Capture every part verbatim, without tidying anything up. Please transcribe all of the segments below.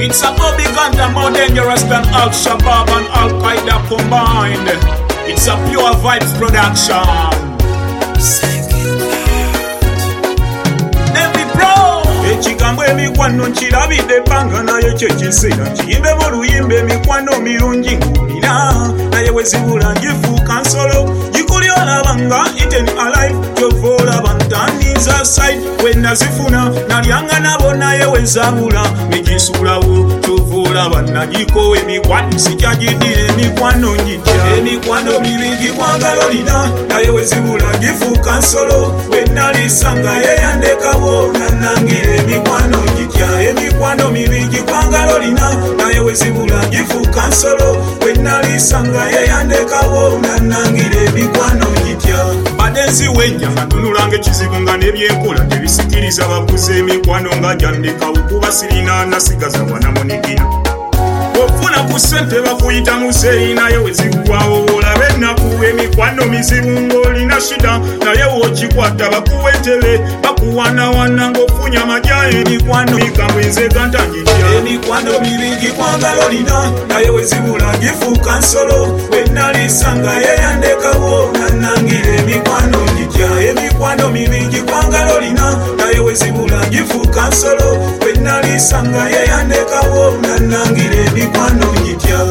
It's a public anthem more dangerous than Al-Shabaab and Al-Qaeda combined. It's a pure vibes production. Every pro ekigambo emikwano nkirabidde panga naye kyekiseera kiyimbe mu luyimba emikwano mirungi ngulina naye wezibula gifuuka nsolo gikuli olabanga iten alive kyova bantaniza side wenazifuna nalyanga nabo naye wezabula negisuulawo kyova olaba nagiko emikwano sikyagidira emikwano njijja emikwano mibigi kwagala olina naye wezibula gifuuka nsolo wenalisanga yeyandekawo nanangira emikwano njijja emikwano mibigi kwagala olina naye wezibula gifuuka nsolo wenalisanga yeyandekawo nanangira emikwano njijja badenzi wenyama tunulanga ekizibu nga nebyenkola tebisikiriza bakuze emikwano nga jandekawo kuba sirina nasigaza wanamunigina ofuna ku ssente bakuyita muzeeyi naye wezigwawo olabe ennaku emikwano mizibu ng'olina shida naye wookikwata bakuwa entebe bakuwanawana ng'ofunye amajja emikwano mikambo nze gantangijja emikwano mibigi kwagala olina naye wezibula gifuuka nsolo wenalisanga yeyandekawo nanangira emikwano njijja emikwano mibigi kwagala olina naye wezibula gifuuka nsolo wenalisanga yeyandekawo nanangira emikwano njijja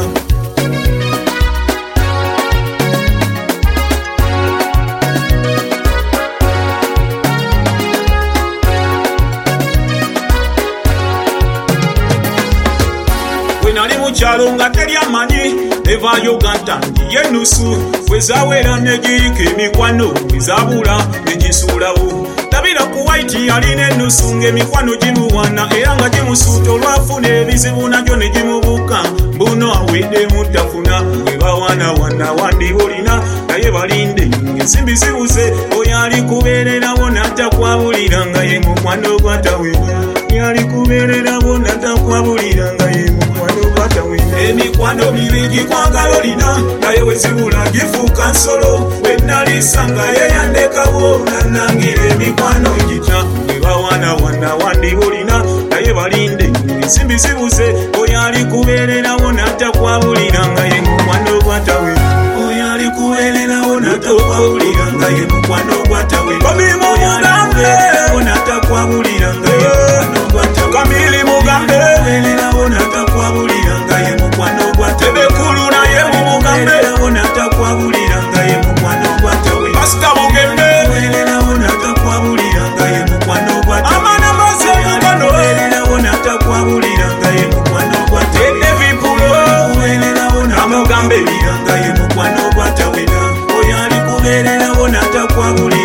wenali mukyalo nga teri amanyi nevaayo gantangi yenusu wezawera negiyika emikwano wezabula negisuulawo tabira ku waiti yalina enusu ng'emikwano gimuwana era nga gimusuuta olwafuna ebizibu nagyo ne gimubuuka mbuno awedde mutafuna bwe bawaanawana wandibulina naye balinde ensimbi zibuze oyo alikubeererawo n'atakwabulira nga ye mukwano gwatawena yali kubeererawo n'atakwabulira nga ye mukwano gwatawena emikwano mibigi kwagala olina naye wezibula gifuuka nsolo wenalisanga yeyandekawo nanangira emikwano njijja bwe bawaanawana wandibulina naye balinde ensimbi zibuze oyo alikubeererawo n'atakwabulira nga ye mukwano gwatawena oyo alikubeererawo n'atakwabulira nga ye mukwano gwatawena oyo alikubeererawo n'atakwabulira nga ye mukwano gwatawena kamili mugambe kubeererawo n'atakwabulira nga ye mukwano gwatawena ebekulu naye mumugambe kubeererawo n'atakwabulira nga ye mukwano gwatawena pasita bugembe kubeererawo n'atakwabulira nga ye mukwano gwatawena amana mazemugano kubeererawo n'atakwabulira nga ye mukwano gwatawena ebipulo kubeererawo n'atakwabulira nga ye mukwano gwatawena oyo alikubeererawo n'atakwabulira